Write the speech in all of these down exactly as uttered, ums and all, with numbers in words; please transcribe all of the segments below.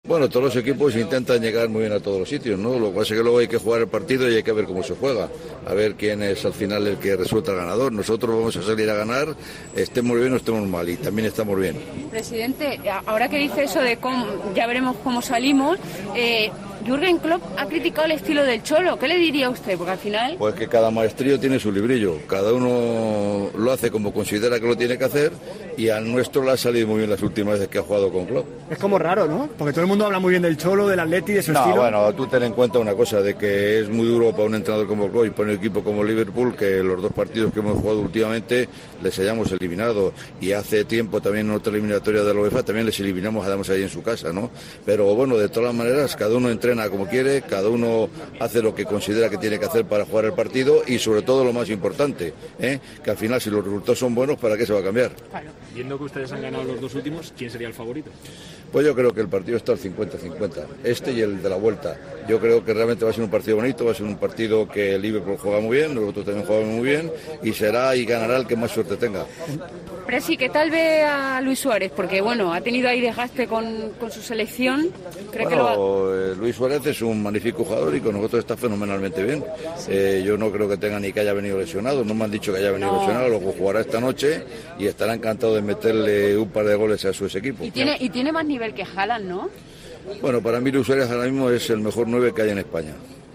Bueno, todos los equipos intentan llegar muy bien a todos los sitios, ¿no? Lo que pasa es que luego hay que jugar el partido y hay que ver cómo se juega, a ver quién es al final el que resulta el ganador. Nosotros vamos a salir a ganar, estemos bien o estemos mal, y también estamos bien. Presidente, ahora que dice eso de cómo, ya veremos cómo salimos, eh, Jürgen Klopp ha criticado el estilo del Cholo. ¿Qué le diría a usted? Porque al final... Pues que cada maestrillo tiene su librillo, cada uno lo hace como considera que lo tiene que hacer, y al nuestro le ha salido muy bien las últimas veces que ha jugado con Klopp. Es como raro, ¿no? Porque todo el mundo habla muy bien del Cholo, del Atleti, de su no, estilo. Bueno, tú ten en cuenta una cosa, de que es muy duro para un entrenador como Klopp y para un equipo como Liverpool, que los dos partidos que hemos jugado últimamente les hayamos eliminado, y hace tiempo también en otra eliminatoria de la UEFA también les eliminamos, además ahí en su casa, ¿no? Pero bueno, de todas maneras, cada uno entrena como quiere, cada uno hace lo que considera que tiene que hacer para jugar el partido, y sobre todo lo más importante, ¿eh? que al final si los resultados son buenos, ¿para qué se va a cambiar? Claro. Viendo que ustedes han ganado los dos últimos, ¿quién sería el favorito? Pues yo creo que el partido está al cincuenta cincuenta, este y el de la vuelta. Yo creo que realmente va a ser un partido bonito, va a ser un partido que el Liverpool juega muy bien, nosotros también jugamos muy bien, y será y ganará el que más suerte tenga. Presi, ¿qué tal ve a Luis Suárez? Porque bueno, ha tenido ahí desgaste con, con su selección. ¿Cree bueno, que lo va... eh, Luis Suárez es un magnífico jugador y con nosotros está fenomenalmente bien. Eh, yo no creo que tenga ni que haya venido lesionado, no me han dicho que haya venido no. lesionado, luego jugará esta noche y estará encantado de meterle un par de goles a su equipo. Y tiene, y tiene más nivel que Haaland, ¿no? Bueno, para mí Luis Suárez ahora mismo es el mejor nueve que hay en España.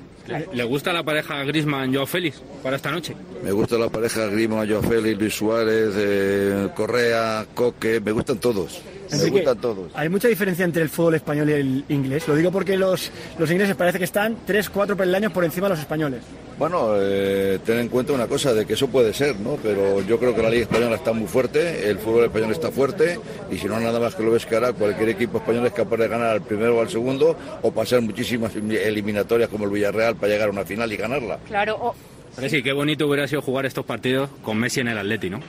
¿Le gusta la pareja Griezmann-Joao Félix para esta noche? Me gusta la pareja Griezmann-Joao Félix, Luis Suárez, eh, Correa, Coque, me gustan todos. Me gustan todos. Hay mucha diferencia entre el fútbol español y el inglés. Lo digo porque los, los ingleses parece que están tres, cuatro peldaños por encima de los españoles. Bueno, eh, ten en cuenta una cosa, de que eso puede ser, ¿no? Pero yo creo que la Liga Española está muy fuerte, el fútbol español está fuerte, y si no nada más que lo ves que hará, cualquier equipo español es capaz de ganar al primero o al segundo, o pasar muchísimas eliminatorias como el Villarreal para llegar a una final y ganarla. Claro. Oh. Pero sí, qué bonito hubiera sido jugar estos partidos con Messi en el Atleti, ¿no?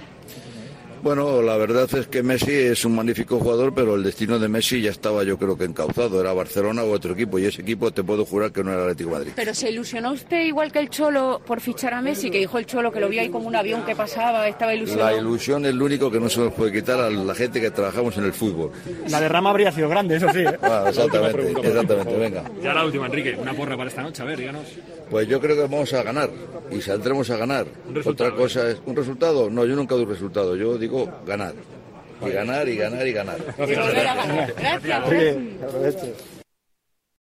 Bueno, la verdad es que Messi es un magnífico jugador, pero el destino de Messi ya estaba, yo creo que encauzado, era Barcelona o otro equipo, y ese equipo te puedo jurar que no era el Atlético de Madrid. Pero ¿se ilusionó usted igual que el Cholo por fichar a Messi, que dijo el Cholo que lo vio ahí como un avión que pasaba, estaba ilusionado? La ilusión es lo único que no se nos puede quitar a la gente que trabajamos en el fútbol. La derrama habría sido grande, eso sí, ¿eh? Ah, exactamente, pregunta, exactamente, venga. Ya la última, Enrique, una porra para esta noche, a ver, díganos. Pues yo creo que vamos a ganar, y saldremos a ganar. Otra cosa es, ¿un resultado? No, yo nunca doy resultado, yo digo ganar. Y ganar, y ganar, y ganar. Y volver a ganar. Gracias. Gracias.